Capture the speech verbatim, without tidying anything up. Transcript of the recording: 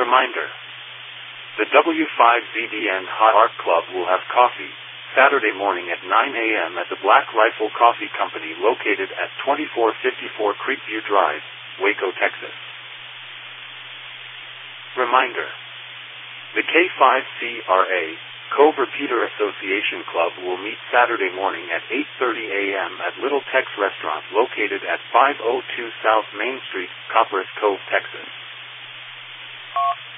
Reminder: the W five Z D N Hot Art Club will have coffee Saturday morning at nine a m at the Black Rifle Coffee Company located at twenty-four fifty-four Creekview Drive, Waco, Texas. Reminder: the K five C R A, Cove Repeater Association Club will meet Saturday morning at eight thirty a m at Little Tex Restaurant located at five oh two South Main Street, Copperas Cove, Texas.